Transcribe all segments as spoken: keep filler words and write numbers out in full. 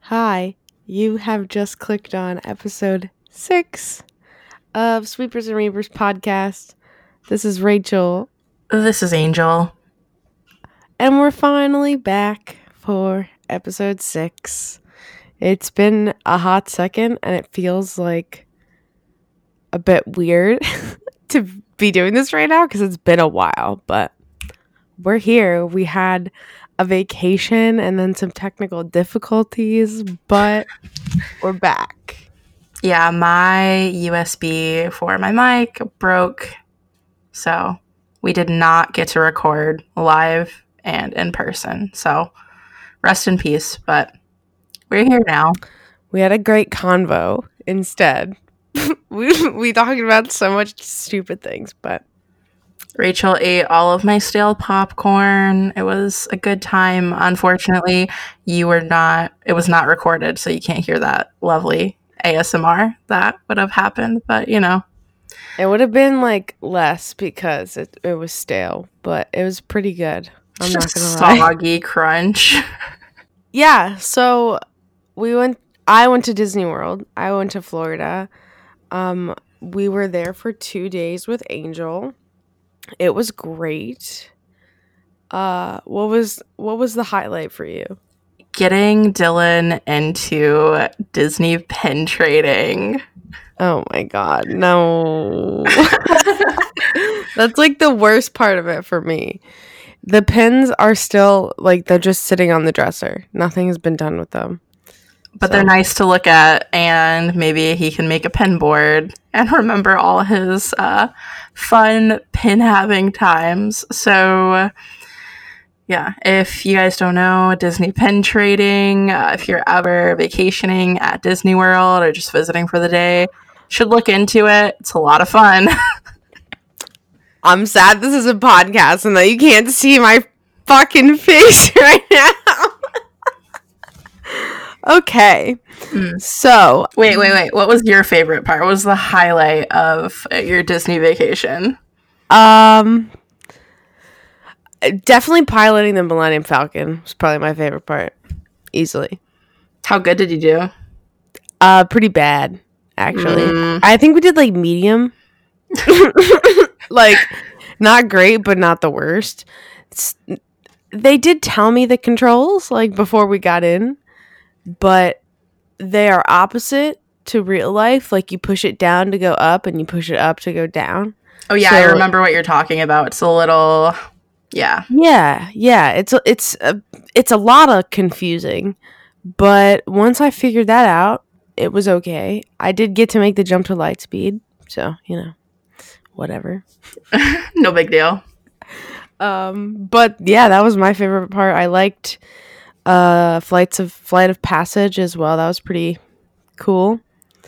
Hi, you have just clicked on episode six of Sweepers and Reapers podcast. This is Rachel, This is Angel. and we're finally back for episode six. It's been a hot second, and it feels like a bit weird to be doing this right now because it's been a while, but we're here. We had a vacation and then some technical difficulties, but we're back. Yeah, my U S B for my mic broke, so we did not get to record live and in person. So rest in peace, but we're here now. We had a great convo instead. we we talked about so much stupid things, but Rachel ate all of my stale popcorn. It was a good time. Unfortunately, you were not, it was not recorded, so you can't hear that lovely A S M R that would have happened, but you know. it would have been like less because it, it was stale, but it was pretty good. I'm not gonna lie. Soggy crunch. Yeah, so we went I went to Disney World. I went to Florida. Um we were there for two days with Angel. It was great. Uh what was what was the highlight for you? Getting Dylan into Disney pin trading. Oh my god, no. That's like the worst part of it for me. The pins are still like they're just sitting on the dresser. Nothing has been done with them. But So- they're nice to look at, and maybe he can make a pin board and remember all his uh, fun pin having times. So, yeah, if you guys don't know, Disney pin trading, uh, if you're ever vacationing at Disney World or just visiting for the day, should look into it. It's a lot of fun. I'm sad this is a podcast and that you can't see my fucking face right now. Okay. Mm. So, Wait, wait, wait. What was your favorite part? What was the highlight of your Disney vacation? um definitely piloting the Millennium Falcon was probably my favorite part. Easily. How good did you do? Uh pretty bad, actually. Mm. I think we did like medium. Like not great, but not the worst. It's, they did tell me the controls like before we got in, but they are opposite to real life. Like you push it down to go up and you push it up to go down. Oh yeah, So- I remember what you're talking about. It's a little, yeah. Yeah, yeah. It's a, it's a, it's a lot of confusing, but once I figured that out, it was okay. I did get to make the jump to light speed, so you know, whatever. No big deal. Um, but yeah, that was my favorite part. I liked uh flights of flight of passage as well. That was pretty cool.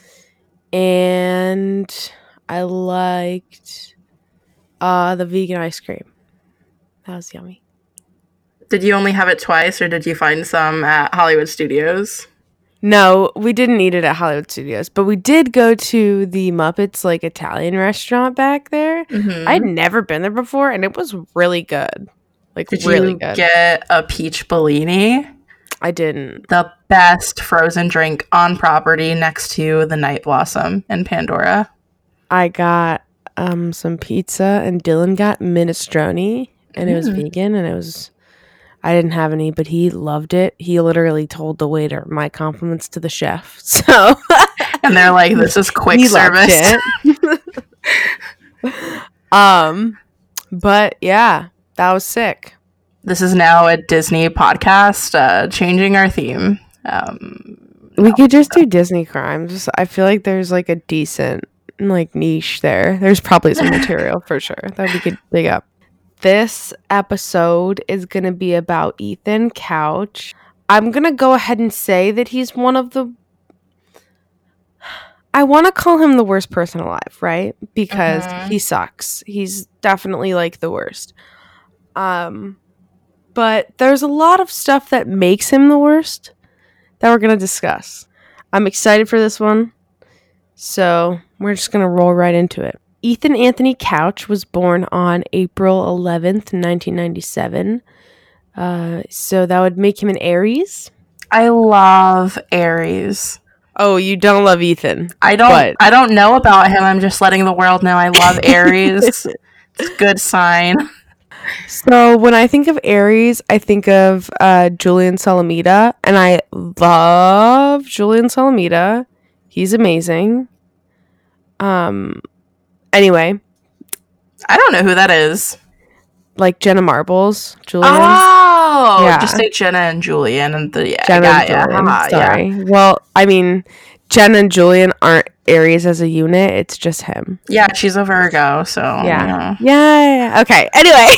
And I liked uh the vegan ice cream. That was yummy. Did you only have it twice, or did you find some at Hollywood Studios? No, we didn't eat it at Hollywood Studios, but we did go to the Muppets like Italian restaurant back there. Mm-hmm. I'd never been there before, and it was really good. Like Did really you good. get a peach Bellini? I didn't. The best frozen drink on property next to the Night Blossom in Pandora. I got um some pizza, and Dylan got minestrone, and it was Mm. vegan, and it was. I didn't have any, but he loved it. He literally told the waiter, "My compliments to the chef." So And they're like, this is quick he loved service. it. um, but yeah, that was sick. This is now a Disney podcast, uh, changing our theme. Um, We could just do Disney crimes. I feel like there's like a decent like niche there. There's probably some material for sure that we could dig up. This episode is going to be about Ethan Couch. I'm going to go ahead and say that he's one of the I want to call him the worst person alive, right? Because Mhm. he sucks. He's definitely like the worst. Um but there's a lot of stuff that makes him the worst that we're going to discuss. I'm excited for this one. So, we're just going to roll right into it. Ethan Anthony Couch was born on April eleventh, nineteen ninety-seven. Uh, so that would make him an Aries. I love Aries. Oh, you don't love Ethan. I don't but... I don't know about him. I'm just letting the world know I love Aries. It's a good sign. So when I think of Aries, I think of uh, Julian Salamita, and I love Julian Salamita. He's amazing. Um. Anyway, I don't know who that is. Like Jenna Marbles, Julian. Oh, yeah. Just say Jenna and Julian, and the yeah, Jenna and Julian. Yeah. Sorry. Yeah. Well, I mean, Jenna and Julian aren't Aries as a unit. It's just him. Yeah, she's a Virgo, so yeah, yeah. yeah. Okay. Anyway.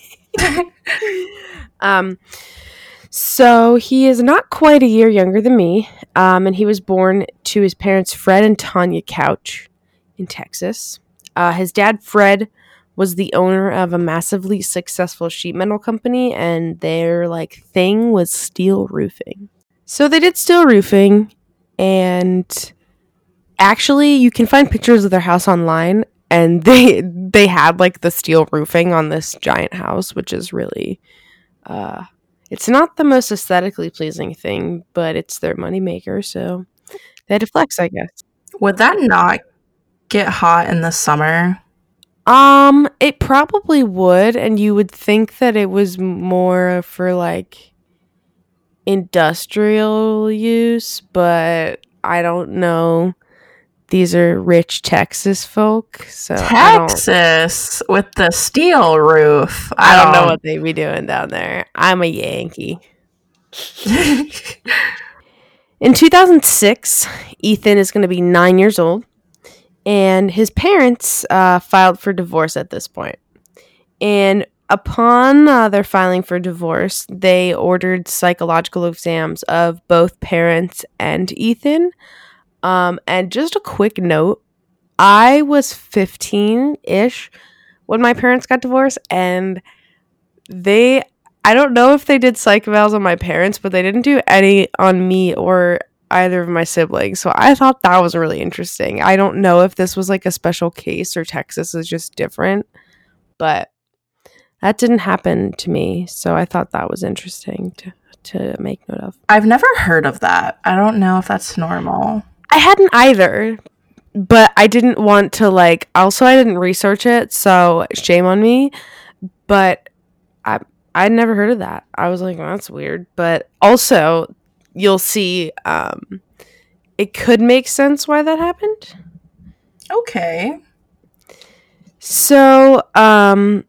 um, so he is not quite a year younger than me, um, and he was born to his parents Fred and Tanya Couch in Texas. Uh, his dad Fred was the owner of a massively successful sheet metal company, and their like thing was steel roofing. So they did steel roofing, and actually, you can find pictures of their house online. And they they had like the steel roofing on this giant house, which is really, uh, it's not the most aesthetically pleasing thing, but it's their moneymaker, so they had to flex, I guess. Would that not get hot in the summer? Um, it probably would, and you would think that it was more for like industrial use, but I don't know. These are rich Texas folk, so Texas with the steel roof. I don't, I don't know what they be doing down there. I'm a Yankee. In two thousand six, Ethan is going to be nine years old, and his parents uh, filed for divorce at this point. And upon uh, their filing for divorce, they ordered psychological exams of both parents and Ethan. Um, and just a quick note, I was fifteen-ish when my parents got divorced, and they, I don't know if they did psych evals on my parents, but they didn't do any on me or either of my siblings, so I thought that was really interesting. I don't know if this was like a special case or Texas is just different, but that didn't happen to me, so I thought that was interesting to, to make note of. I've never heard of that. I don't know if that's normal. I hadn't either, but I didn't want to, like, also I didn't research it, so shame on me, but I, I'd never heard of that. I was like, well, that's weird, but also, you'll see, um, it could make sense why that happened. Okay. So, um,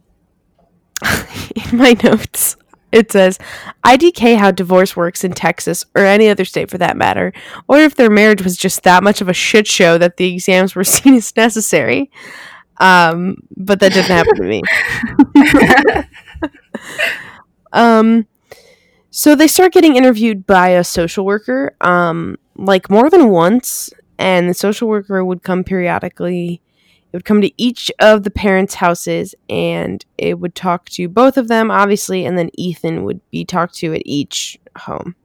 in my notes, it says, I D K how divorce works in Texas, or any other state for that matter, or if their marriage was just that much of a shit show that the exams were seen as necessary. Um, but that didn't happen to me. um, so they start getting interviewed by a social worker, um, like more than once, and the social worker would come periodically. It would come to each of the parents' houses, and it would talk to both of them, obviously, and then Ethan would be talked to at each home.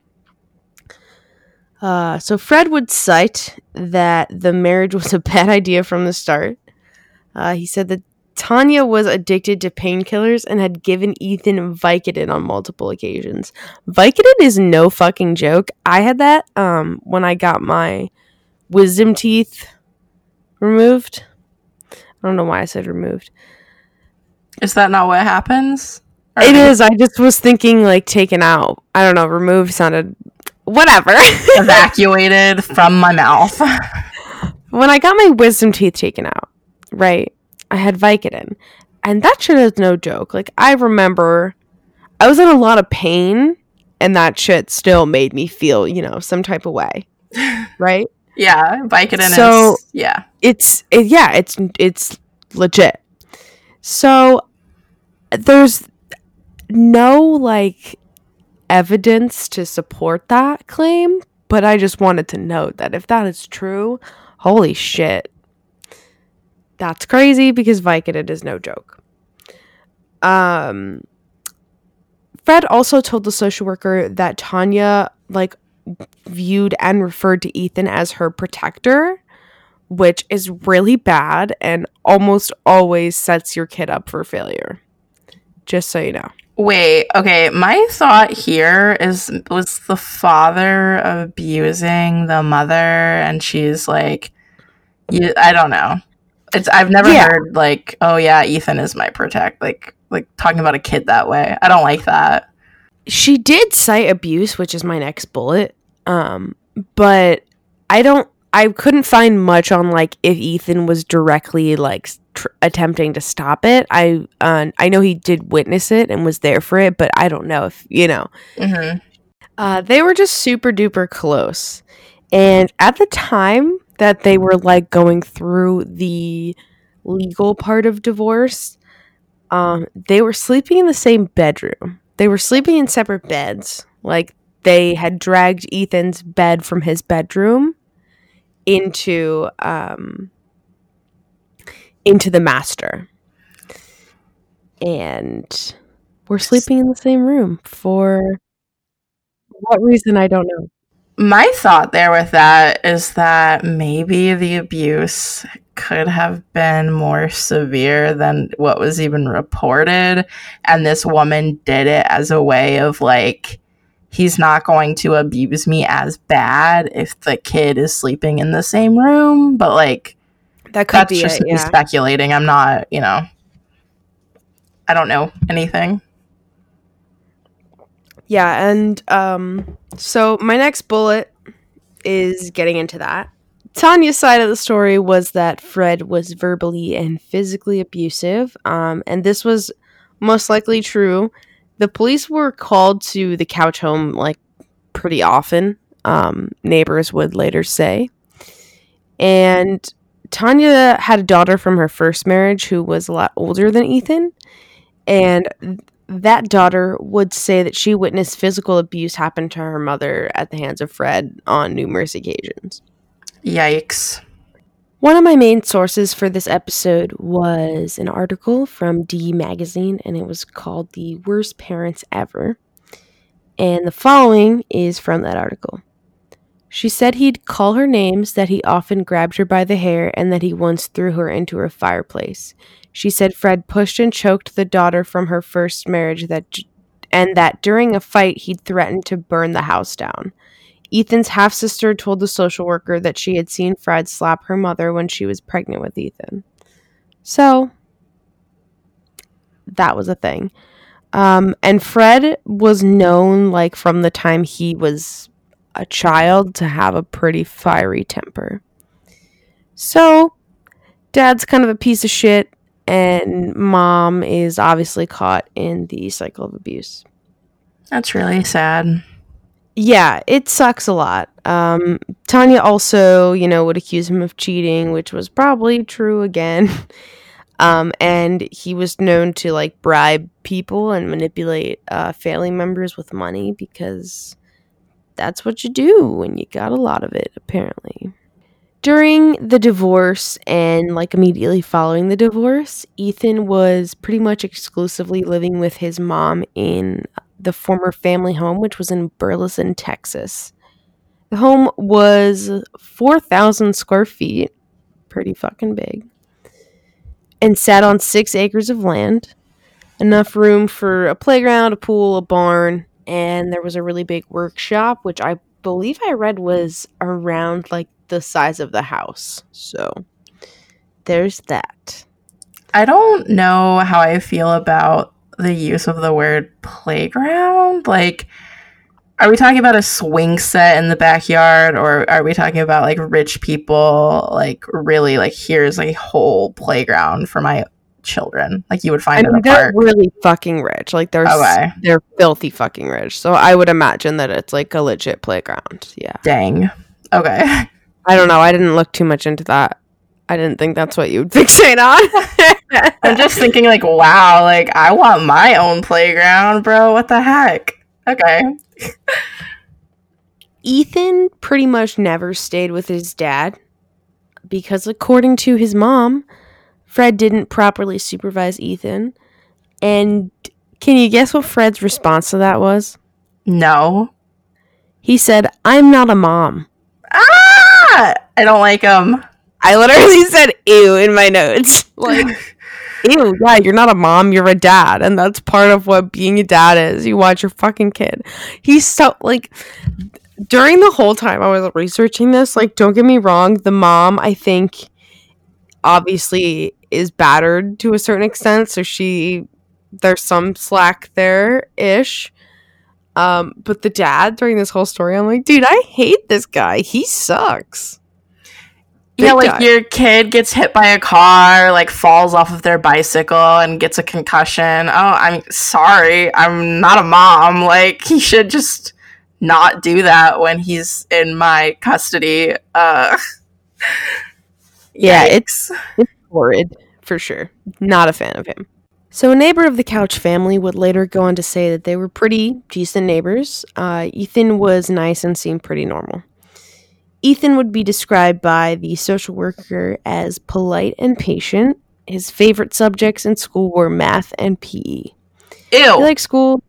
Uh, so Fred would cite that the marriage was a bad idea from the start. Uh, he said that Tanya was addicted to painkillers and had given Ethan Vicodin on multiple occasions. Vicodin is no fucking joke. I had that um, when I got my wisdom teeth removed. I don't know why I said removed. Is that not what happens? Or it is. I just was thinking like taken out. I don't know. Removed sounded whatever. Evacuated from my mouth. When I got my wisdom teeth taken out, right, I had Vicodin. And that shit is no joke. Like, I remember I was in a lot of pain, and that shit still made me feel, you know, some type of way. Right? Yeah, Vicodin so is, yeah. It's, it, yeah, it's, it's legit. So, there's no, like, evidence to support that claim, but I just wanted to note that if that is true, holy shit. That's crazy because Vicodin is no joke. Um, Fred also told the social worker that Tanya, like, viewed and referred to Ethan as her protector, which is really bad and almost always sets your kid up for failure. Just so you know. Wait, okay, my thought here is, was the father abusing the mother and she's like, you, I don't know. It's I've never Yeah. heard like, oh yeah, Ethan is my protect, like like talking about a kid that way. I don't like that. She did cite abuse, which is my next bullet. Um, but I don't I couldn't find much on like if Ethan was directly like tr- attempting to stop it. I uh, I know he did witness it and was there for it, but I don't know if, you know. Mm-hmm. Uh, they were just super duper close. And at the time that they were like going through the legal part of divorce, um, they were sleeping in the same bedroom. They were sleeping in separate beds. Like they had dragged Ethan's bed from his bedroom into um, into the master. And we're sleeping in the same room for what reason, I don't know. My thought there with that is that maybe the abuse could have been more severe than what was even reported, and this woman did it as a way of like, he's not going to abuse me as bad if the kid is sleeping in the same room, but like, That could that's be just it, me yeah. speculating. I'm not, you know, I don't know anything. Yeah, and um, so my next bullet is getting into that. Tanya's side of the story was that Fred was verbally and physically abusive, um, and this was most likely true. The police were called to the Couch home like pretty often, um, neighbors would later say. And Tanya had a daughter from her first marriage who was a lot older than Ethan, and that daughter would say that she witnessed physical abuse happen to her mother at the hands of Fred on numerous occasions. Yikes. One of my main sources for this episode was an article from D Magazine, and it was called The Worst Parents Ever. And the following is from that article. She said he'd call her names, that he often grabbed her by the hair, and that he once threw her into her fireplace. She said Fred pushed and choked the daughter from her first marriage, that, and that during a fight he'd threatened to burn the house down. Ethan's half-sister told the social worker that she had seen Fred slap her mother when she was pregnant with Ethan. So, that was a thing. Um, and Fred was known, like, from the time he was a child to have a pretty fiery temper. So, Dad's kind of a piece of shit, and Mom is obviously caught in the cycle of abuse. That's really sad. Yeah, it sucks a lot. Um, Tanya also, you know, would accuse him of cheating, which was probably true again. um, and he was known to, like, bribe people and manipulate uh, family members with money because that's what you do when you got a lot of it, apparently. During the divorce and, like, immediately following the divorce, Ethan was pretty much exclusively living with his mom in the former family home, which was in Burleson, Texas. The home was four thousand square feet, pretty fucking big, and sat on six acres of land, enough room for a playground, a pool, a barn, and there was a really big workshop, which I believe I read was around, like, the size of the house. So there's that. I don't know how I feel about the use of the word playground. Like, are we talking about a swing set in the backyard, or are we talking about like rich people, like really like here's a whole playground for my children, like you would find I in mean, a they're park? really fucking rich. Like they're Okay. they're filthy fucking rich. So I would imagine that it's like a legit playground. Yeah. Dang. Okay. I don't know. I didn't look too much into that. I didn't think that's what you would fixate on. I'm just thinking like, wow, like I want my own playground, bro. What the heck? Okay. Ethan pretty much never stayed with his dad because, according to his mom, Fred didn't properly supervise Ethan. And can you guess what Fred's response to that was? No. He said, "I'm not a mom." Ah! I don't like him. I literally said "ew" in my notes. Like, Ew, yeah, you're not a mom, you're a dad. And that's part of what being a dad is. You watch your fucking kid. He's so, like, during the whole time I was researching this, like, don't get me wrong, the mom, I think, obviously is battered to a certain extent. So she, there's some slack there-ish. Um, but the dad during this whole story, I'm like, dude, I hate this guy. He sucks. Big Yeah, like time. your kid gets hit by a car, like falls off of their bicycle and gets a concussion. Oh, I'm sorry. I'm not a mom. Like, he should just not do that when he's in my custody. Uh, Yeah, yikes. it's, it's horrid, for sure. Not a fan of him. So a neighbor of the Couch family would later go on to say that they were pretty decent neighbors. Uh, Ethan was nice and seemed pretty normal. Ethan would be described by the social worker as polite and patient. His favorite subjects in school were math and P E. Ew. He liked school.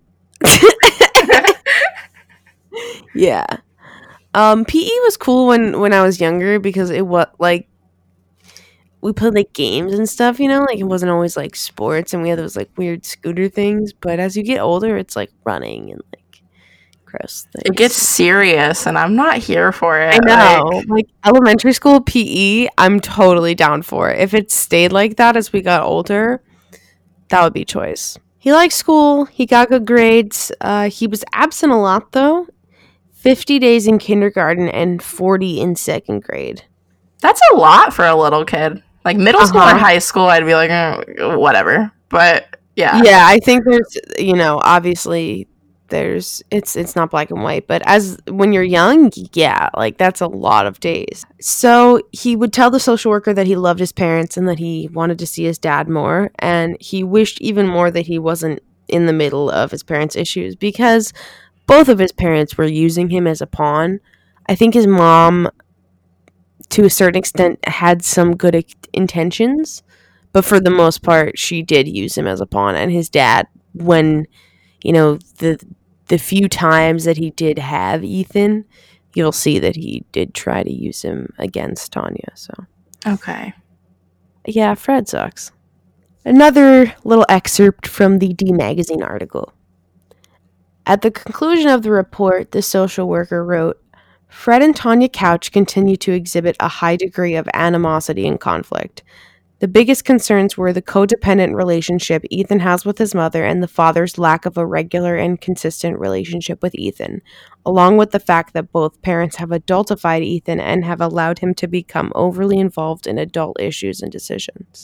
Yeah. Um, P E was cool when, when I was younger because it was like we played like games and stuff, you know, like it wasn't always like sports and we had those like weird scooter things. But as you get older, it's like running and like gross things. It gets serious and I'm not here for it. I know. Like, like elementary school P E, I'm totally down for it. If it stayed like that as we got older, that would be choice. He liked school. He got good grades. Uh, he was absent a lot, though. fifty days in kindergarten and forty in second grade. That's a lot for a little kid. Like middle school Uh-huh. or high school, I'd be like, eh, whatever. But yeah. Yeah, I think there's, you know, obviously there's, it's it's not black and white, but as when you're young, yeah, like that's a lot of days. So he would tell the social worker that he loved his parents and that he wanted to see his dad more, and he wished even more that he wasn't in the middle of his parents' issues because both of his parents were using him as a pawn. I think his mom, to a certain extent, had some good i- intentions, but for the most part, she did use him as a pawn. And his dad, when, you know, the the few times that he did have Ethan, you'll see that he did try to use him against Tanya. So, Okay. yeah, Fred sucks. Another little excerpt from the D Magazine article. At the conclusion of the report, the social worker wrote, Fred and Tanya Couch continue to exhibit a high degree of animosity and conflict. The biggest concerns were the codependent relationship Ethan has with his mother and the father's lack of a regular and consistent relationship with Ethan, along with the fact that both parents have adultified Ethan and have allowed him to become overly involved in adult issues and decisions.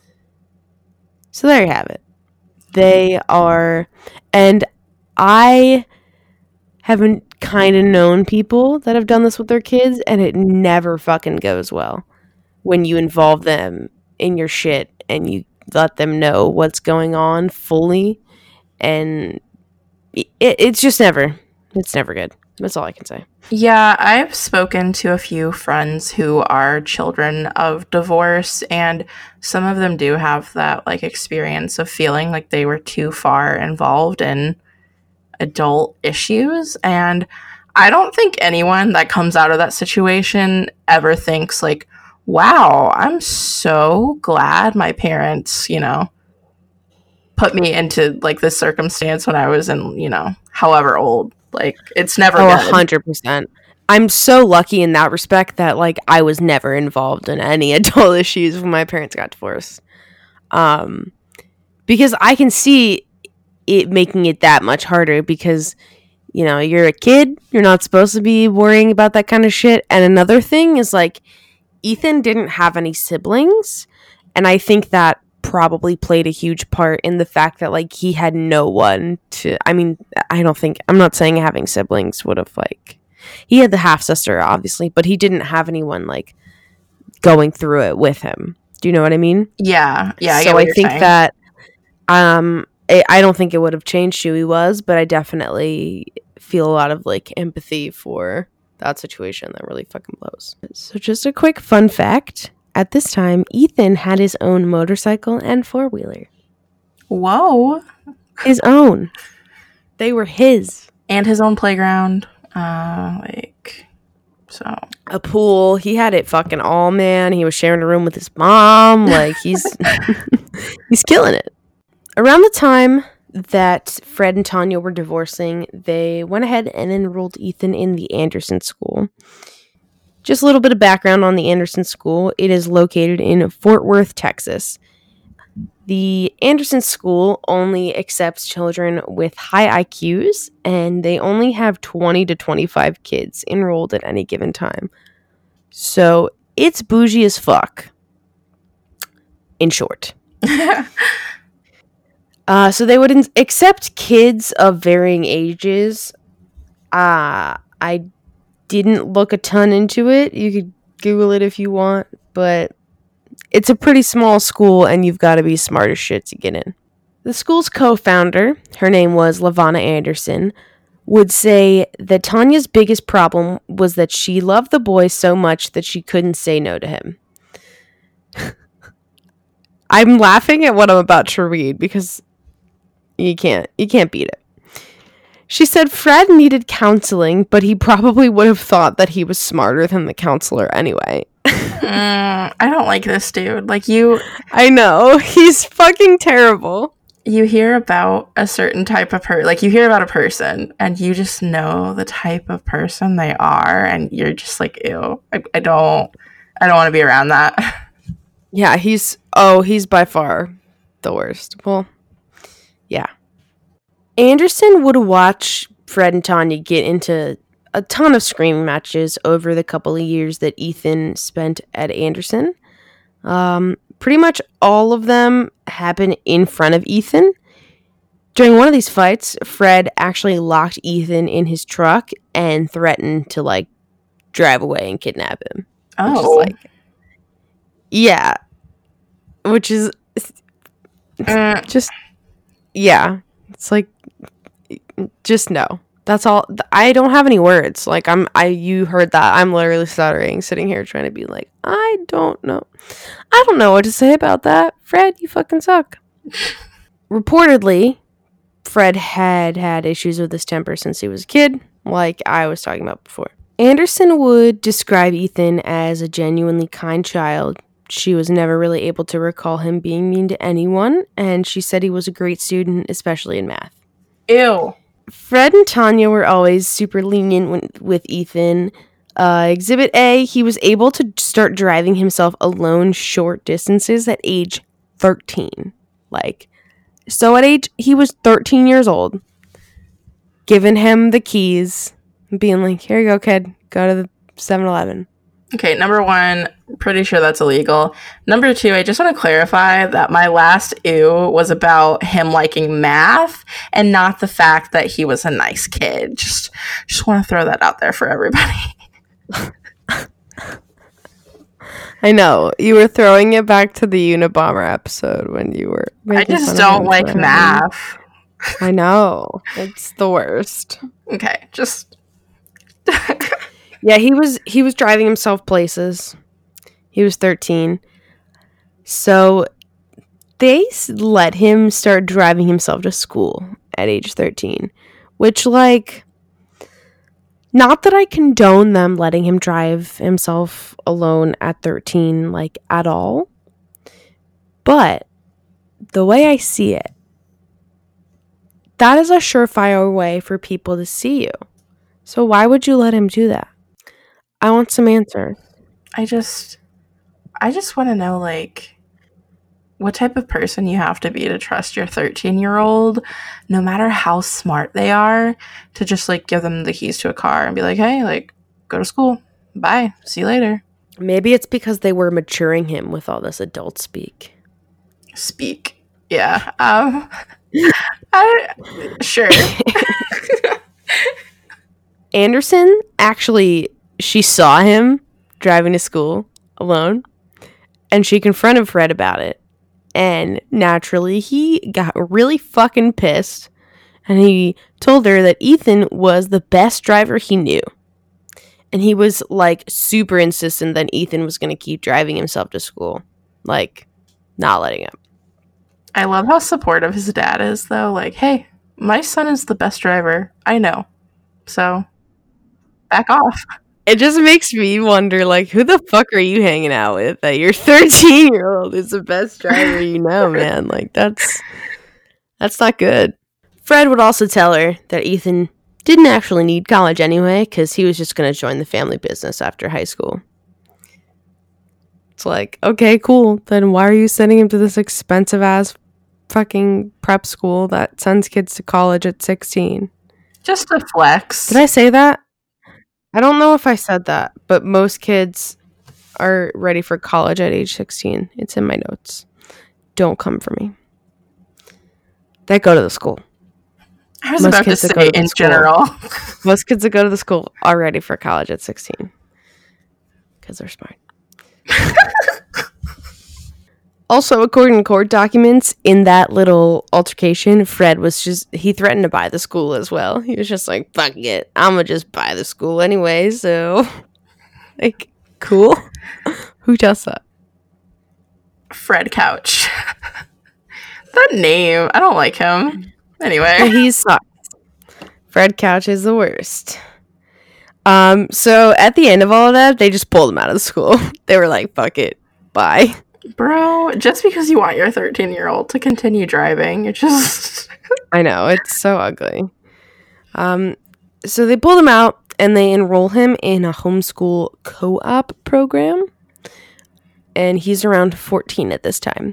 So there you have it. They are, and I haven't kind of known people that have done this with their kids, and it never fucking goes well when you involve them in your shit and you let them know what's going on fully, and it, it's just never, it's never good. That's all I can say. Yeah, I've spoken to a few friends who are children of divorce, and some of them do have that like experience of feeling like they were too far involved in adult issues. And I don't think anyone that comes out of that situation ever thinks like, wow, I'm so glad my parents, you know, put me into like this circumstance when I was in, you know, however old. Like, it's never Oh, good. one hundred percent. I'm so lucky in that respect that, like, I was never involved in any adult issues when my parents got divorced. Um, because I can see it making it that much harder because, you know, you're a kid, you're not supposed to be worrying about that kind of shit. And another thing is, like, Ethan didn't have any siblings, and I think that probably played a huge part in the fact that, like, he had no one to, I mean, I don't think, I'm not saying having siblings would have, like, he had the half sister obviously, but he didn't have anyone like going through it with him. Do you know what I mean? Yeah, yeah. I So get what I you're think saying. that um I, I don't think it would have changed who he was, but I definitely feel a lot of like empathy for that situation. That really fucking blows. So just a quick fun fact. At this time, Ethan had his own motorcycle and four-wheeler. Whoa. His own. They were his. And his own playground. Uh, like, So a pool. He had it fucking all, man. He was sharing a room with his mom. Like, he's he's killing it. Around the time that Fred and Tanya were divorcing, they went ahead and enrolled Ethan in the Anderson School. Just a little bit of background on the Anderson School. It is located in Fort Worth, Texas. The Anderson School only accepts children with high I Qs, and they only have twenty to twenty-five kids enrolled at any given time. So it's bougie as fuck, in short. uh, so they would in- accept kids of varying ages. Uh, I didn't look a ton into it. You could Google it if you want, but it's a pretty small school, and you've got to be smart as shit to get in. The school's co-founder, her name was LaVonna Anderson, would say that Tanya's biggest problem was that she loved the boy so much that she couldn't say no to him. I'm laughing at what I'm about to read because you can't, you can't beat it. She said Fred needed counseling, but he probably would have thought that he was smarter than the counselor anyway. mm, I don't like this dude. Like, you... I know. He's fucking terrible. You hear about a certain type of person, like, you hear about a person, and you just know the type of person they are, and you're just like, ew. I, I don't... I don't want to be around that. Yeah, he's... Oh, he's by far the worst. Well, yeah. Anderson would watch Fred and Tanya get into a ton of screaming matches over the couple of years that Ethan spent at Anderson. Um, pretty much all of them happen in front of Ethan. During one of these fights, Fred actually locked Ethan in his truck and threatened to, like, drive away and kidnap him. Oh. Like, yeah. Which is uh. just, yeah. It's like, just no. That's all. I don't have any words. Like, I'm, I, you heard that. I'm literally stuttering, sitting here trying to be like, I don't know. I don't know what to say about that. Fred, you fucking suck. Reportedly, Fred had had issues with his temper since he was a kid, like I was talking about before. Anderson would describe Ethan as a genuinely kind child. She was never really able to recall him being mean to anyone, and she said he was a great student, especially in math. Ew. Fred and Tanya were always super lenient when, with Ethan. Uh, exhibit A, he was able to start driving himself alone short distances at age thirteen. Like, so at age, he was thirteen years old, giving him the keys, being like, here you go, kid, go to the seven eleven. Okay, number one, pretty sure that's illegal. Number two, I just want to clarify that my last ew was about him liking math and not the fact that he was a nice kid. Just, just want to throw that out there for everybody. I know. You were throwing it back to the Unabomber episode when you were I just don't like math. I know. It's the worst. Okay, just... Yeah, he was he was driving himself places. He was thirteen. So they let him start driving himself to school at age thirteen, which, like, not that I condone them letting him drive himself alone at thirteen, like, at all. But the way I see it, that is a surefire way for people to see you. So why would you let him do that? I want some answers. I just, I just want to know, like, what type of person you have to be to trust your thirteen-year-old, no matter how smart they are, to just, like, give them the keys to a car and be like, hey, like, go to school. Bye. See you later. Maybe it's because they were maturing him with all this adult speak. Speak. Yeah. Um, I, sure. Anderson, actually, she saw him driving to school alone, and she confronted Fred about it. And naturally, he got really fucking pissed, and he told her that Ethan was the best driver he knew. And he was, like, super insistent that Ethan was going to keep driving himself to school. Like, not letting him. I love how supportive his dad is, though. Like, hey, my son is the best driver I know. So, back off. It just makes me wonder, like, who the fuck are you hanging out with that your thirteen-year-old is the best driver you know, man? Like, that's that's not good. Fred would also tell her that Ethan didn't actually need college anyway, because he was just going to join the family business after high school. It's like, okay, cool. Then why are you sending him to this expensive-ass fucking prep school that sends kids to college at sixteen? Just a flex. Did I say that? I don't know if I said that, but most kids are ready for college at age sixteen. It's in my notes. Don't come for me. They go to the school. I was most about to say to in school, general. Most kids that go to the school are ready for college at sixteen. Because they're smart. Also, according to court documents, in that little altercation, Fred was just, he threatened to buy the school as well. He was just like, fuck it, I'm gonna just buy the school anyway, so, like, cool. Who does that? Fred Couch. That name, I don't like him. Anyway. He sucks. Fred Couch is the worst. Um, so, at the end of all of that, they just pulled him out of the school. They were like, fuck it, bye. Bro, just because you want your thirteen-year-old to continue driving, you're just... I know, it's so ugly. Um, so they pull him out, and they enroll him in a homeschool co-op program. And he's around fourteen at this time.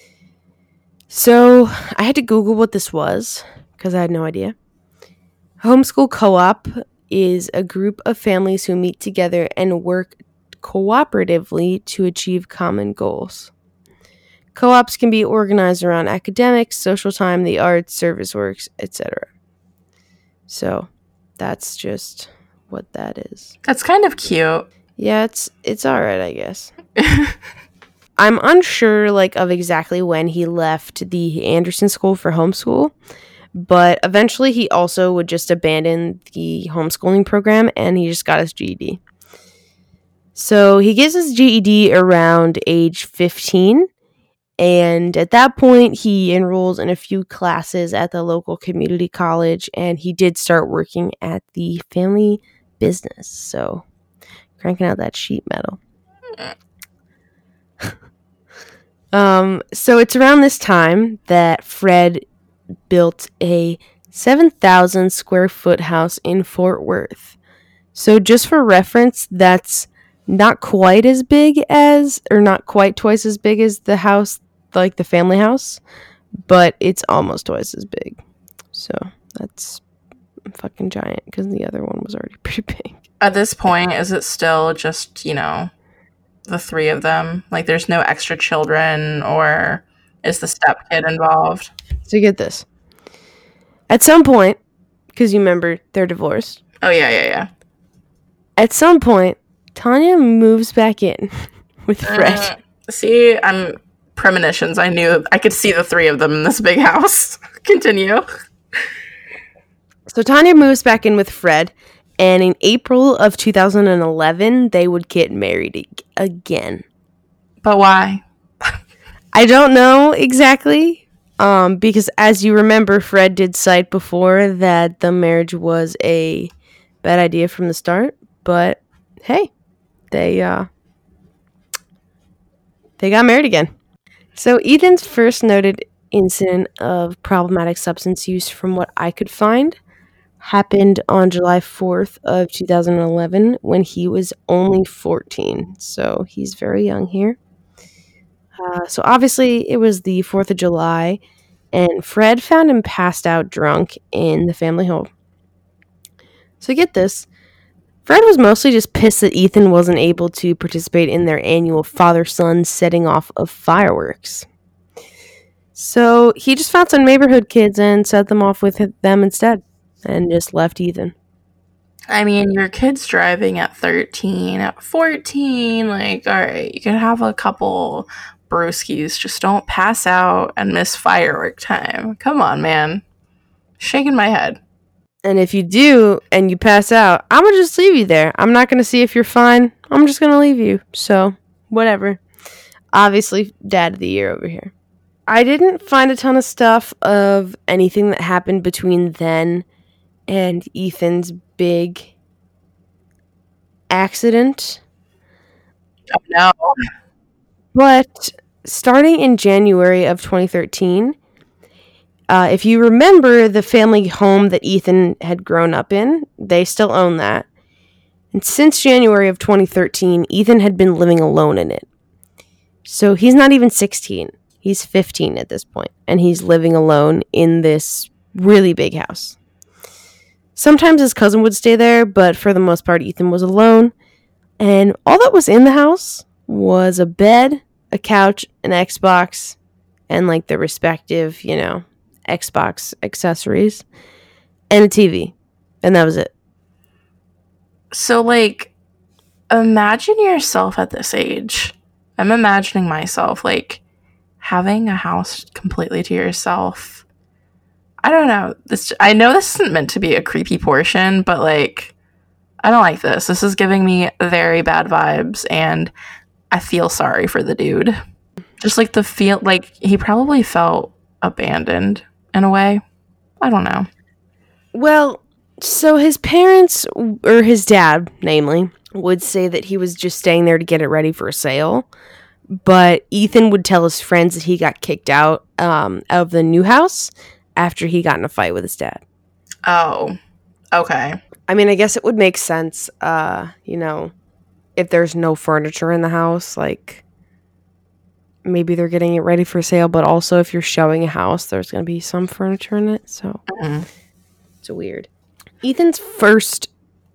So I had to Google what this was, because I had no idea. Homeschool co-op is a group of families who meet together and work cooperatively to achieve common goals. Co-ops can be organized around academics, social time, the arts, service works, et cetera. So that's just what that is. That's kind of cute. Yeah, it's it's all right, I guess. I'm unsure like of exactly when he left the Anderson School for homeschool, but eventually he also would just abandon the homeschooling program and he just got his G E D. So he gets his G E D around age fifteen, and at that point he enrolls in a few classes at the local community college, and he did start working at the family business, so cranking out that sheet metal. um, so it's around this time that Fred built a seven thousand square foot house in Fort Worth. So just for reference, that's not quite as big as, or not quite twice as big as the house, like the family house, but it's almost twice as big. So that's fucking giant because the other one was already pretty big. At this point, is it still just, you know, the three of them? Like there's no extra children, or is the stepkid involved? So get this. At some point, because you remember they're divorced. Oh, yeah, yeah, yeah. At some point, Tanya moves back in with Fred. Uh, see, I'm premonitions. I knew I could see the three of them in this big house. Continue. So Tanya moves back in with Fred, and in April of two thousand eleven, they would get married again. But why? I don't know exactly, um, because as you remember, Fred did cite before that the marriage was a bad idea from the start, but hey. They uh, they got married again. So Ethan's first noted incident of problematic substance use, from what I could find, happened on July fourth of two thousand eleven when he was only fourteen. So he's very young here. Uh, so obviously it was the fourth of July, and Fred found him passed out drunk in the family home. So get this. Fred was mostly just pissed that Ethan wasn't able to participate in their annual father-son setting off of fireworks. So he just found some neighborhood kids and set them off with them instead, and just left Ethan. I mean, your kid's driving at thirteen, at fourteen, like, alright, you can have a couple brewskis, just don't pass out and miss firework time. Come on, man. Shaking my head. And if you do, and you pass out, I'm going to just leave you there. I'm not going to see if you're fine. I'm just going to leave you. So, whatever. Obviously, dad of the year over here. I didn't find a ton of stuff of anything that happened between then and Ethan's big accident. Oh, no. But starting in January of twenty thirteen, uh, if you remember the family home that Ethan had grown up in, they still own that. And since January of twenty thirteen, Ethan had been living alone in it. So he's not even sixteen. He's fifteen at this point, and he's living alone in this really big house. Sometimes his cousin would stay there, but for the most part, Ethan was alone. And all that was in the house was a bed, a couch, an Xbox, and like the respective, you know, Xbox accessories, and a T V. And that was it. So, like, imagine yourself at this age. I'm imagining myself, like, having a house completely to yourself. I don't know. This I know this isn't meant to be a creepy portion, but, like, I don't like this. This is giving me very bad vibes, and I feel sorry for the dude. Just, like, the feel, like, he probably felt abandoned in a way. I don't know. Well, so his parents, or his dad, namely, would say that he was just staying there to get it ready for a sale. But Ethan would tell his friends that he got kicked out um, of the new house after he got in a fight with his dad. Oh, okay. I mean, I guess it would make sense, uh, you know, if there's no furniture in the house, like, maybe they're getting it ready for sale, but also if you're showing a house, there's going to be some furniture in it, so mm-hmm. It's weird. Ethan's first...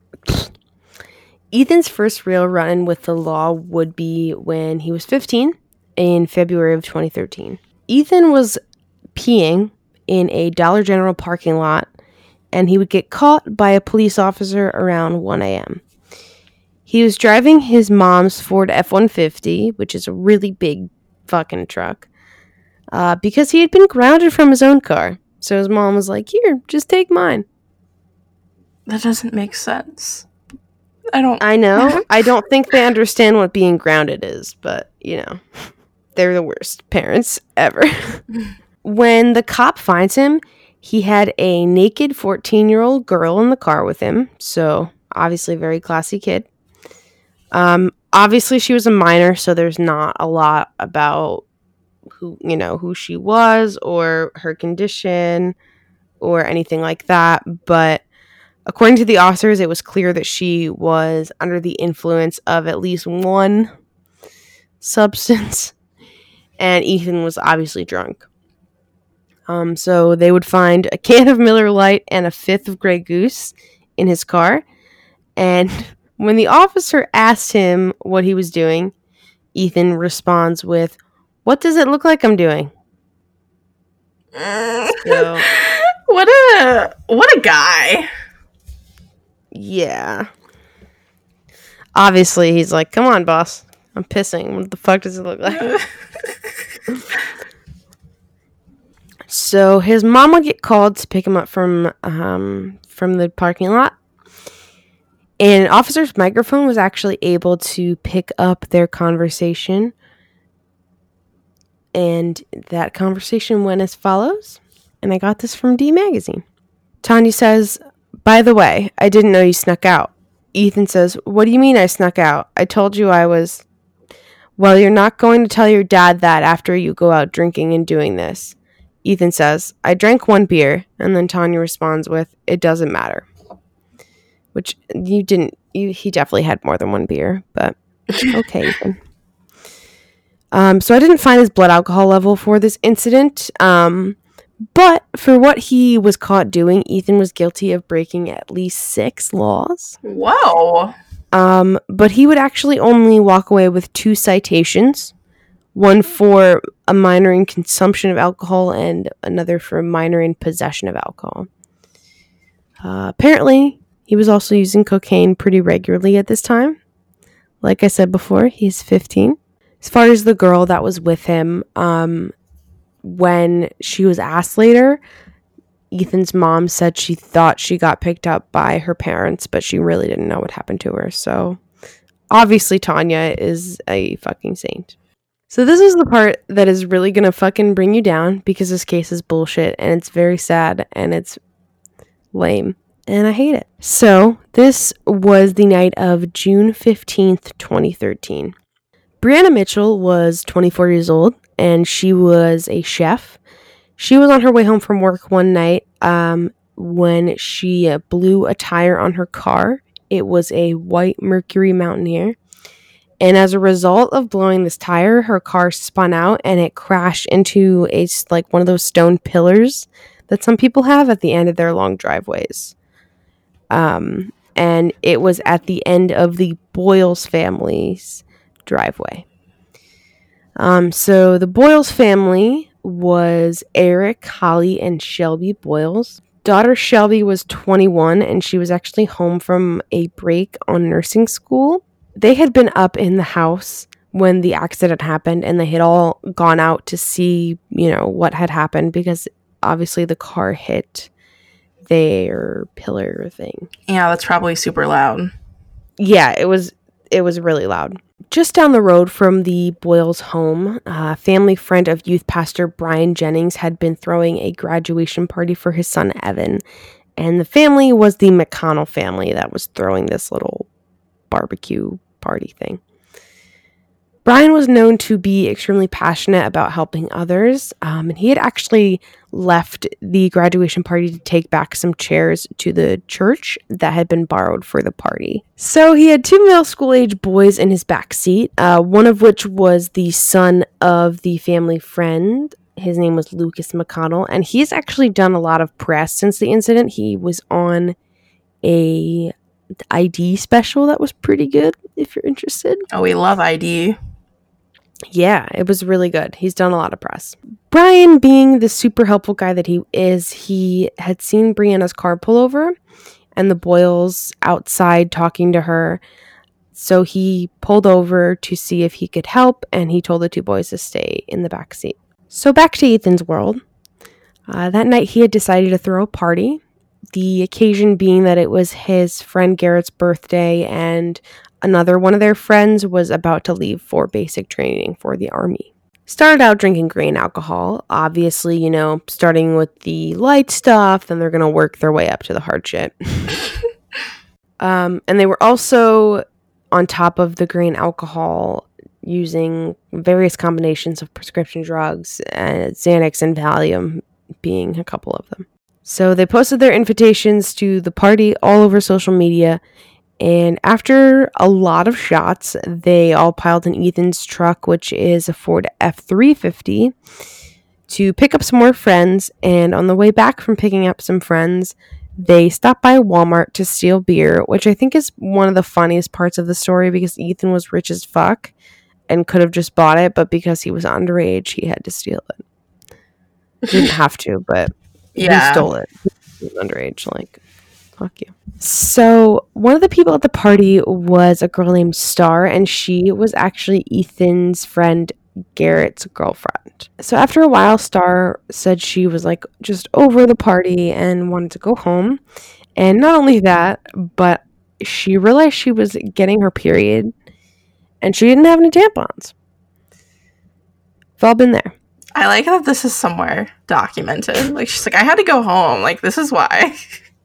Ethan's first real run with the law would be when he was fifteen in February of twenty thirteen. Ethan was peeing in a Dollar General parking lot, and he would get caught by a police officer around one a.m. He was driving his mom's Ford F one fifty, which is a really big fucking truck, uh, because he had been grounded from his own car. So his mom was like, here, just take mine. That doesn't make sense. I don't... I know. I don't think they understand what being grounded is, but, you know, they're the worst parents ever. When the cop finds him, he had a naked fourteen-year-old girl in the car with him, so obviously a very classy kid. Um, obviously she was a minor, so there's not a lot about who, you know, who she was or her condition or anything like that, but according to the officers, it was clear that she was under the influence of at least one substance, and Ethan was obviously drunk. Um, so they would find a can of Miller Lite and a fifth of Grey Goose in his car, and when the officer asked him what he was doing, Ethan responds with, "What does it look like I'm doing?" So, what a what a guy. Yeah. Obviously, he's like, come on, boss. I'm pissing. What the fuck does it look like? So his mom would get called to pick him up from um, from the parking lot. And an officer's microphone was actually able to pick up their conversation. And that conversation went as follows. And I got this from D Magazine. Tanya says, by the way, I didn't know you snuck out. Ethan says, what do you mean I snuck out? I told you I was... Well, you're not going to tell your dad that after you go out drinking and doing this. Ethan says, I drank one beer. And then Tanya responds with, it doesn't matter. Which you didn't... You, he definitely had more than one beer, but okay, Ethan. Um, so I didn't find his blood alcohol level for this incident. Um... But for what he was caught doing, Ethan was guilty of breaking at least six laws. Whoa. Um, but he would actually only walk away with two citations. One for a minor in consumption of alcohol and another for a minor in possession of alcohol. Uh, apparently, he was also using cocaine pretty regularly at this time. Like I said before, he's fifteen. As far as the girl that was with him, um... when she was asked later, Ethan's mom said she thought she got picked up by her parents, but she really didn't know what happened to her. So obviously Tanya is a fucking saint. So this is the part that is really going to fucking bring you down because this case is bullshit and it's very sad and it's lame. and I hate it. So this was the night of June fifteenth, twenty thirteen. Brianna Mitchell was twenty-four years old, and she was a chef. She was on her way home from work one night um, when she uh, blew a tire on her car. It was a white Mercury Mountaineer. And as a result of blowing this tire, her car spun out and it crashed into a like one of those stone pillars that some people have at the end of their long driveways. Um, and it was at the end of the Boyles family's driveway. Um, so the Boyles family was Eric, Holly, and Shelby Boyles. Daughter Shelby was twenty-one, and she was actually home from a break on nursing school. They had been up in the house when the accident happened, and they had all gone out to see, you know, what had happened, because obviously the car hit their pillar thing. Yeah, that's probably super loud. Yeah, it was it was really loud. Just down the road from the Boyles home, a family friend of youth pastor Brian Jennings had been throwing a graduation party for his son Evan, and the family was the McConnell family that was throwing this little barbecue party thing. Brian was known to be extremely passionate about helping others, um, and he had actually left the graduation party to take back some chairs to the church that had been borrowed for the party. So he had two middle school age boys in his back seat, uh, one of which was the son of the family friend. His name was Lucas McConnell, and he's actually done a lot of press since the incident. He was on a I D special that was pretty good, if you're interested. Oh, we love I D. Yeah, it was really good. He's done a lot of press. Brian, being the super helpful guy that he is, he had seen Brianna's car pull over and the Boyles outside talking to her. So he pulled over to see if he could help, and he told the two boys to stay in the back seat. So back to Ethan's world. Uh, that night he had decided to throw a party. The occasion being that it was his friend Garrett's birthday, and another one of their friends was about to leave for basic training for the Army. Started out drinking grain alcohol, obviously, you know, starting with the light stuff, then they're going to work their way up to the hard shit. um, and they were also, on top of the grain alcohol, using various combinations of prescription drugs, uh, Xanax and Valium being a couple of them. So they posted their invitations to the party all over social media, and after a lot of shots, they all piled in Ethan's truck, which is a Ford F three fifty, to pick up some more friends. And on the way back from picking up some friends, they stopped by Walmart to steal beer, which I think is one of the funniest parts of the story, because Ethan was rich as fuck and could have just bought it, but because he was underage, he had to steal it. Didn't have to, but yeah. He stole it. He was underage, like, fuck you. So one of the people at the party was a girl named Star, and she was actually Ethan's friend Garrett's girlfriend. So after a while, Star said she was like just over the party and wanted to go home. And not only that, but she realized she was getting her period and she didn't have any tampons. We've all been there. I like that this is somewhere documented. Like, she's like, I had to go home. Like, this is why.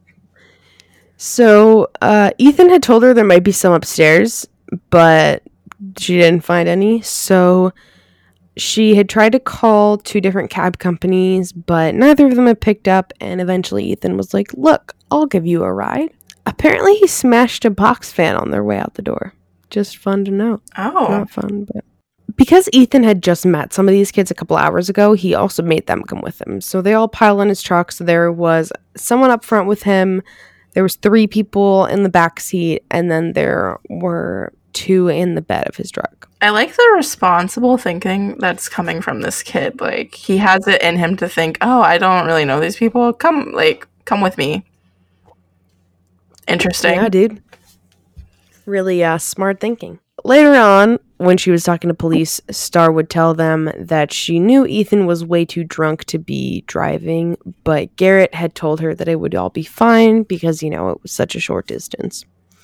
So, uh, Ethan had told her there might be some upstairs, but she didn't find any. So, she had tried to call two different cab companies, but neither of them had picked up. And eventually, Ethan was like, look, I'll give you a ride. Apparently, he smashed a box fan on their way out the door. Just fun to know. Oh. Not fun, but... Because Ethan had just met some of these kids a couple hours ago, he also made them come with him. So they all piled in his truck. So there was someone up front with him. There was three people in the back seat, and then there were two in the bed of his truck. I like the responsible thinking that's coming from this kid. Like, he has it in him to think, oh, I don't really know these people. Come, like, come with me. Interesting. Yeah, dude. Really uh, smart thinking. Later on, when she was talking to police, Star would tell them that she knew Ethan was way too drunk to be driving, but Garrett had told her that it would all be fine because, you know, it was such a short distance.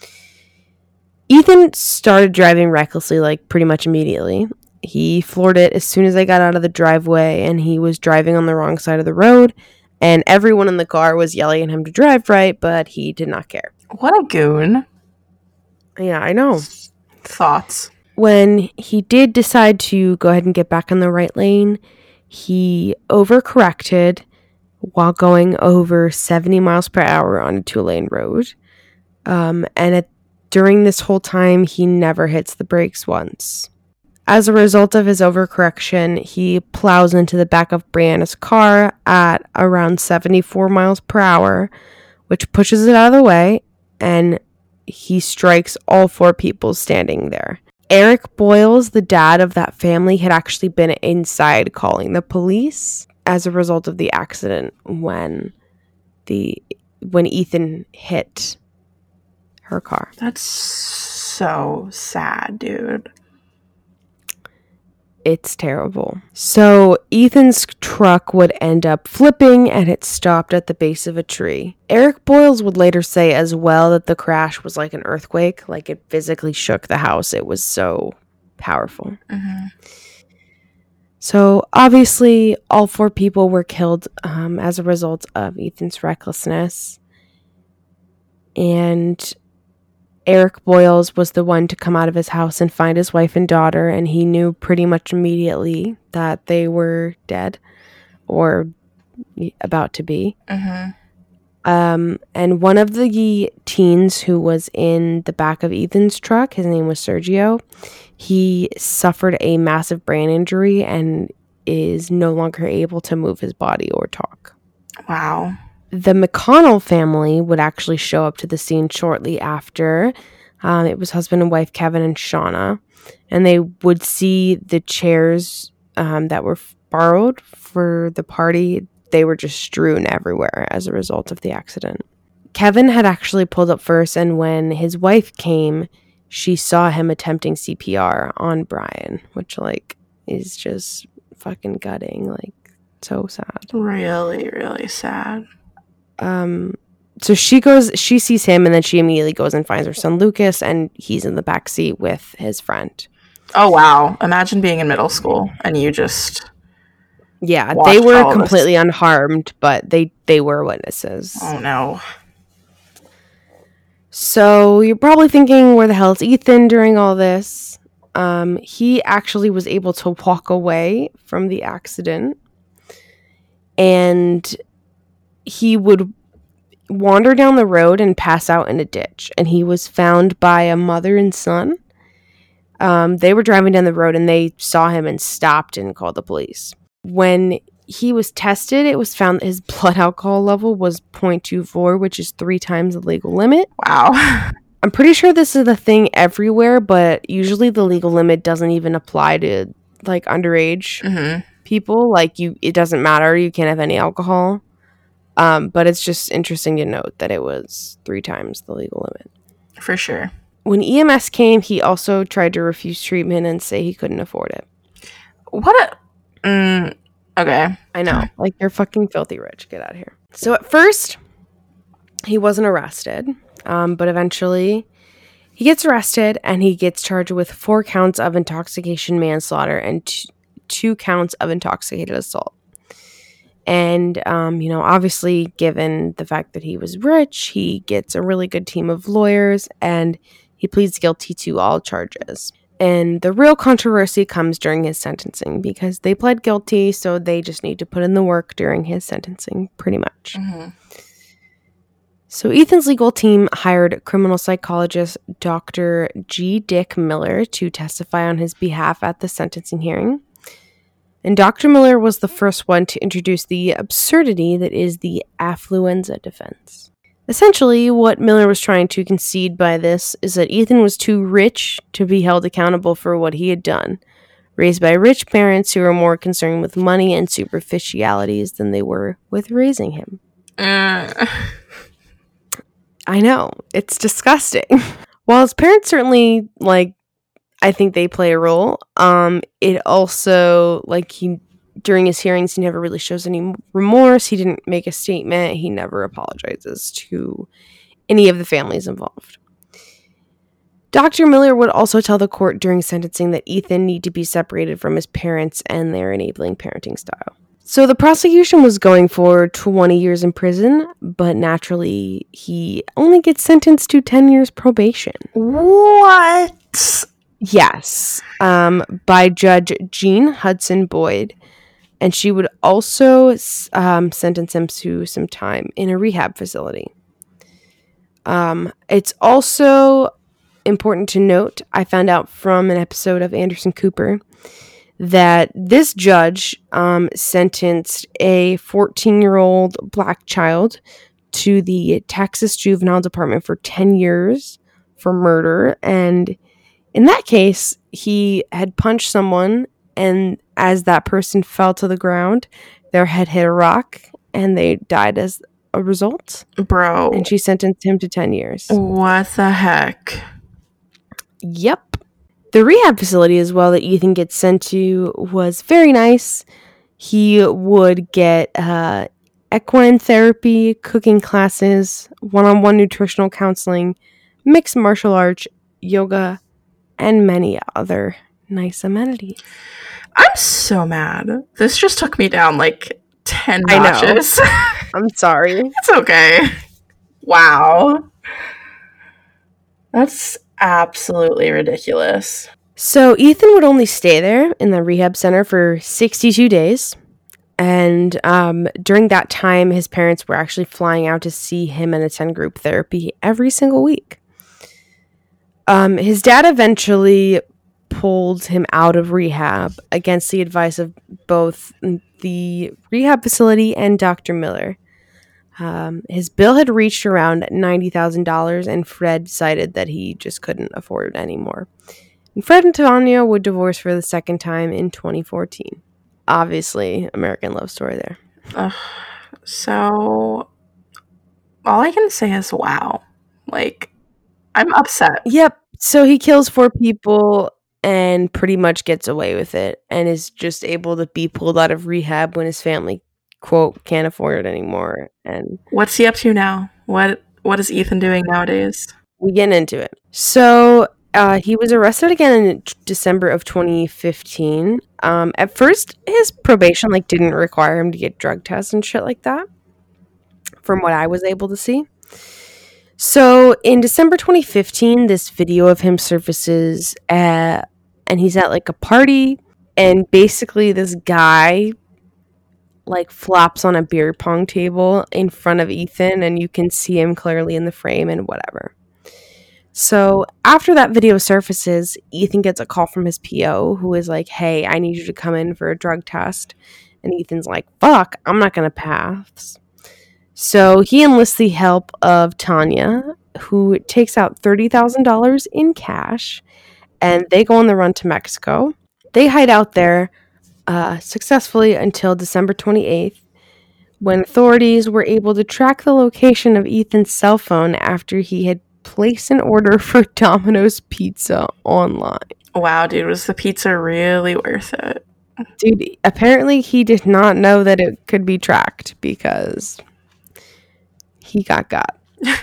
Ethan started driving recklessly, like, pretty much immediately. He floored it as soon as they got out of the driveway, and he was driving on the wrong side of the road, And everyone in the car was yelling at him to drive right, but he did not care. What a goon. Yeah, I know. Thoughts? When he did decide to go ahead and get back in the right lane, he overcorrected while going over seventy miles per hour on a two-lane road. Um, and at, during this whole time, he never hits the brakes once. As a result of his overcorrection, he plows into the back of Brianna's car at around seventy-four miles per hour, which pushes it out of the way, and he strikes all four people standing there. Eric Boyles, the dad of that family, had actually been inside calling the police as a result of the accident when the when Ethan hit her car. That's so sad, dude. It's terrible. So Ethan's truck would end up flipping and it stopped at the base of a tree. Eric Boyles would later say as well that the crash was like an earthquake, like it physically shook the house. It was so powerful. Mm-hmm. So obviously all four people were killed um, as a result of Ethan's recklessness. And Eric Boyles was the one to come out of his house and find his wife and daughter, and he knew pretty much immediately that they were dead or about to be. Mm-hmm. Um, and one of the teens who was in the back of Ethan's truck, his name was Sergio, he suffered a massive brain injury and is no longer able to move his body or talk. Wow. The McConnell family would actually show up to the scene shortly after. Um, it was husband and wife Kevin and Shauna. And they would see the chairs um, that were f- borrowed for the party. They were just strewn everywhere as a result of the accident. Kevin had actually pulled up first, and when his wife came, she saw him attempting C P R on Brian, which, like, is just fucking gutting. Like, so sad. Really, really sad. Um, so she goes, she sees him, and then she immediately goes and finds her son Lucas, and he's in the back seat with his friend. Oh wow! Imagine being in middle school and you just yeah, they were completely unharmed, but they they were witnesses. Oh no! So you're probably thinking, where the hell is Ethan during all this? Um, he actually was able to walk away from the accident, and he would wander down the road and pass out in a ditch. And he was found by a mother and son. Um, they were driving down the road and they saw him and stopped and called the police. When he was tested, it was found that his blood alcohol level was zero point two four, which is three times the legal limit. Wow. I'm pretty sure this is the thing everywhere, but usually the legal limit doesn't even apply to like underage mm-hmm. people. Like you, it doesn't matter. You can't have any alcohol. Um, but it's just interesting to note that it was three times the legal limit. For sure. When E M S came, he also tried to refuse treatment and say he couldn't afford it. What a... Mm, okay. I know. Like, you're fucking filthy rich. Get out of here. So at first, he wasn't arrested. Um, but eventually, he gets arrested and he gets charged with four counts of intoxication manslaughter and t- two counts of intoxicated assault. And, um, you know, obviously, given the fact that he was rich, he gets a really good team of lawyers and he pleads guilty to all charges. And the real controversy comes during his sentencing because they pled guilty, so they just need to put in the work during his sentencing, pretty much. Mm-hmm. So Ethan's legal team hired criminal psychologist Doctor G. Dick Miller to testify on his behalf at the sentencing hearing. And Doctor Miller was the first one to introduce the absurdity that is the affluenza defense. Essentially, what Miller was trying to concede by this is that Ethan was too rich to be held accountable for what he had done, raised by rich parents who were more concerned with money and superficialities than they were with raising him. Uh. I know, it's disgusting. While his parents certainly, like, I think they play a role. Um, it also, like, he, during his hearings, he never really shows any remorse. He didn't make a statement. He never apologizes to any of the families involved. Doctor Miller would also tell the court during sentencing that Ethan need to be separated from his parents and their enabling parenting style. So the prosecution was going for twenty years in prison, but naturally he only gets sentenced to ten years probation. What? Yes, um, by Judge Jean Hudson Boyd. And she would also um, sentence him to some time in a rehab facility. Um, it's also important to note, I found out from an episode of Anderson Cooper, that this judge um, sentenced a fourteen-year-old black child to the Texas Juvenile Department for ten years for murder. And in that case, he had punched someone, and as that person fell to the ground, their head hit a rock, and they died as a result. Bro. And she sentenced him to ten years. What the heck? Yep. The rehab facility as well that Ethan gets sent to was very nice. He would get uh, equine therapy, cooking classes, one-on-one nutritional counseling, mixed martial arts, yoga, and many other nice amenities. I'm so mad. This just took me down like ten I notches. know. I'm sorry. It's okay. Wow. That's absolutely ridiculous. So Ethan would only stay there in the rehab center for sixty-two days. And um, during that time, his parents were actually flying out to see him and attend group therapy every single week. Um, his dad eventually pulled him out of rehab against the advice of both the rehab facility and Doctor Miller. Um, his bill had reached around ninety thousand dollars, and Fred decided that he just couldn't afford it anymore. And Fred and Tanya would divorce for the second time in twenty fourteen. Obviously, American Love Story there. Ugh. So, all I can say is wow. Like, I'm upset. Yep. So he kills four people and pretty much gets away with it, and is just able to be pulled out of rehab when his family, quote, can't afford it anymore. And what's he up to now? What What is Ethan doing nowadays? We get into it. So uh, he was arrested again in December of twenty fifteen. Um, at first, his probation like didn't require him to get drug tests and shit like that, from what I was able to see. So in December twenty fifteen, this video of him surfaces, at, and he's at like a party, and basically this guy like flops on a beer pong table in front of Ethan, and you can see him clearly in the frame and whatever. So after that video surfaces, Ethan gets a call from his P O who is like, hey, I need you to come in for a drug test. And Ethan's like, fuck, I'm not going to pass. So he enlists the help of Tanya, who takes out thirty thousand dollars in cash, and they go on the run to Mexico. They hide out there uh, successfully until December twenty-eighth, when authorities were able to track the location of Ethan's cell phone after he had placed an order for Domino's Pizza online. Wow, dude, was the pizza really worth it? Dude, apparently he did not know that it could be tracked because he got got.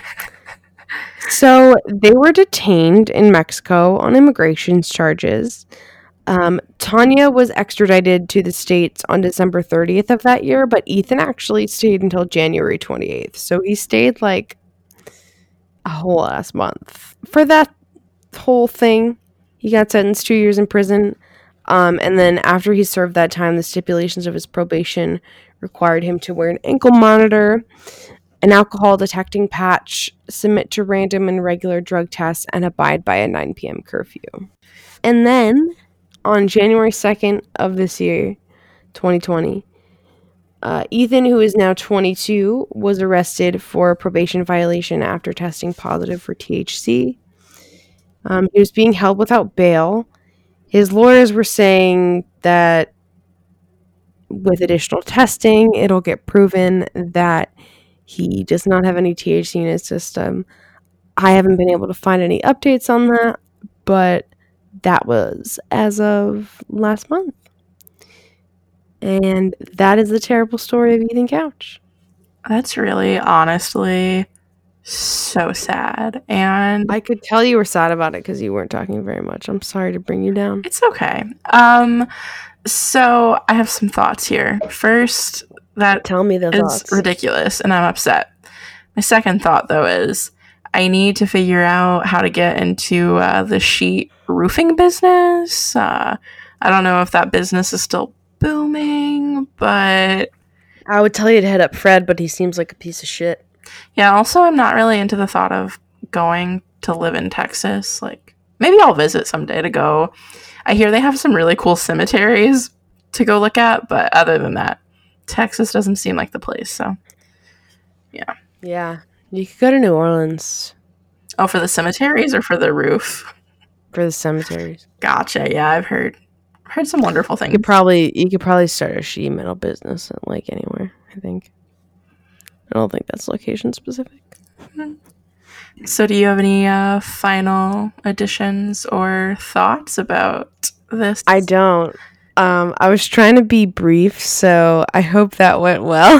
So they were detained in Mexico on immigration charges. Um, Tanya was extradited to the States on December thirtieth of that year, but Ethan actually stayed until January twenty-eighth. So he stayed like a whole ass month. For that whole thing, he got sentenced two years in prison. Um, and then after he served that time, the stipulations of his probation required him to wear an ankle monitor, an alcohol detecting patch, submit to random and regular drug tests, and abide by a nine p.m. curfew. And then, on January second of this year, twenty twenty, uh, Ethan, who is now twenty-two, was arrested for a probation violation after testing positive for T H C. Um, he was being held without bail. His lawyers were saying that with additional testing, it'll get proven that he does not have any T H C in his system. I haven't been able to find any updates on that, but that was as of last month. And that is the terrible story of Ethan Couch. That's really, honestly, So sad. And I could tell you were sad about it because you weren't talking very much. I'm sorry to bring you down. it's okay. Um, so I have some thoughts here. First, that Tell me the is thoughts. ridiculous, and I'm upset. My second thought, though, is I need to figure out how to get into uh, the sheet roofing business. Uh, I don't know if that business is still booming, but I would tell you to hit up Fred, but he seems like a piece of shit. yeah, also, I'm not really into the thought of going to live in Texas. Like, maybe I'll visit someday to go. I hear they have some really cool cemeteries to go look at, but other than that, Texas doesn't seem like the place, so yeah. Yeah. You could go to New Orleans. Oh, for the cemeteries or for the roof? For the cemeteries. Gotcha. Yeah, I've heard heard some wonderful things. You could probably you could probably start a sheet metal business like anywhere, I think. I don't think that's location specific. So do you have any uh, final additions or thoughts about this? I don't. Um, I was trying to be brief, so I hope that went well.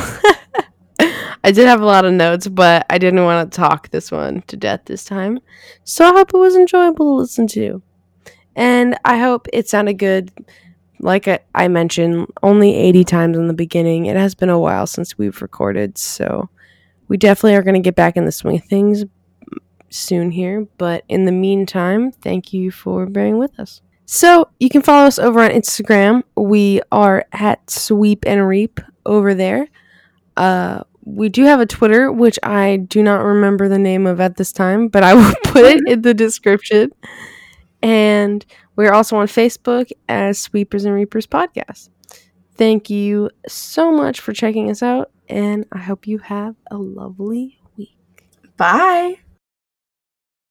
I did have a lot of notes, but I didn't want to talk this one to death this time. So I hope it was enjoyable to listen to. And I hope it sounded good. Like I, I mentioned, only eighty times in the beginning. It has been a while since we've recorded, so we definitely are going to get back in the swing of things soon here. But in the meantime, thank you for bearing with us. So you can follow us over on Instagram. We are at Sweep and Reap over there. Uh, we do have a Twitter, which I do not remember the name of at this time, but I will put it in the description. And we're also on Facebook as Sweepers and Reapers Podcast. Thank you so much for checking us out, and I hope you have a lovely week. Bye.